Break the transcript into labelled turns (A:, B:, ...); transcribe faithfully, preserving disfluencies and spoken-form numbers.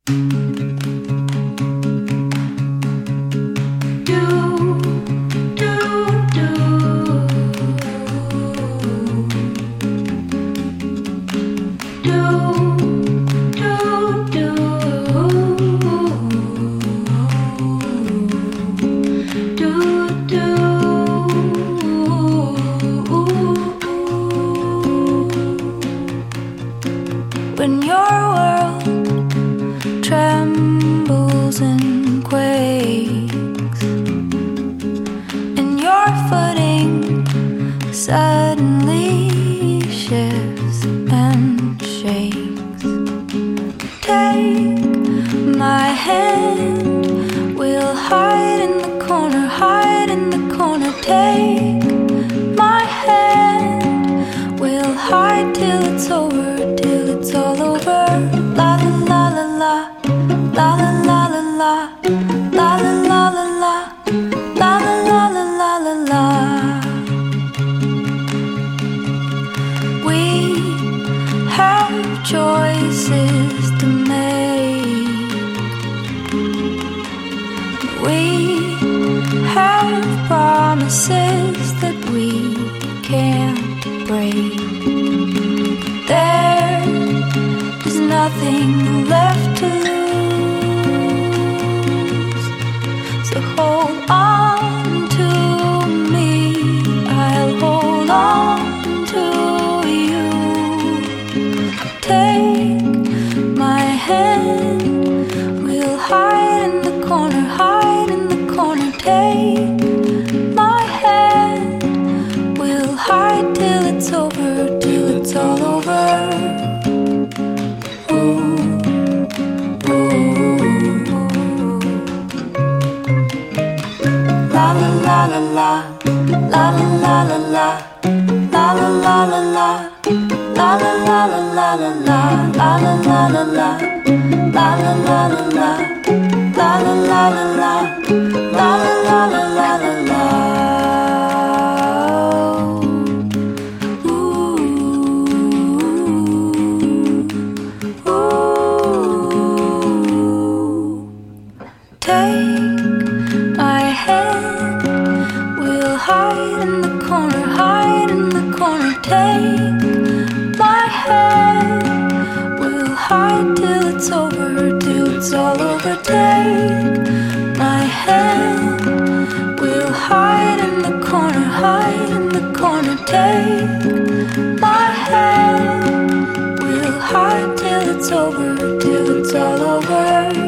A: When your world trembles and quakes, and your footing suddenly shifts and shakes, take my hand, we'll hide in the corner, hide in the corner. Take my hand, we'll hide till it's over, till it's all over. La la la la la, la la la la la, la la la la la, la la la la la la la. We have choices to make. We have promises that we can't break. There is nothing left to lose, so hold on to me, I'll hold on to you. Take my hand, we'll hide in the corner, hide in the corner. Take my hand, we'll hide till it's over, till it's all over. La la la la la, la la la la la, la la la la la, la la la la la la, la la la la la, la la la la la, la la la la la, la la la la la la. Take my hand, we'll hide in the corner, hide in the corner. Take my hand, we'll hide till it's over, till it's all over. Take my hand, we'll hide in the corner, hide in the corner. Take my hand, we'll hide till it's over, till it's all over.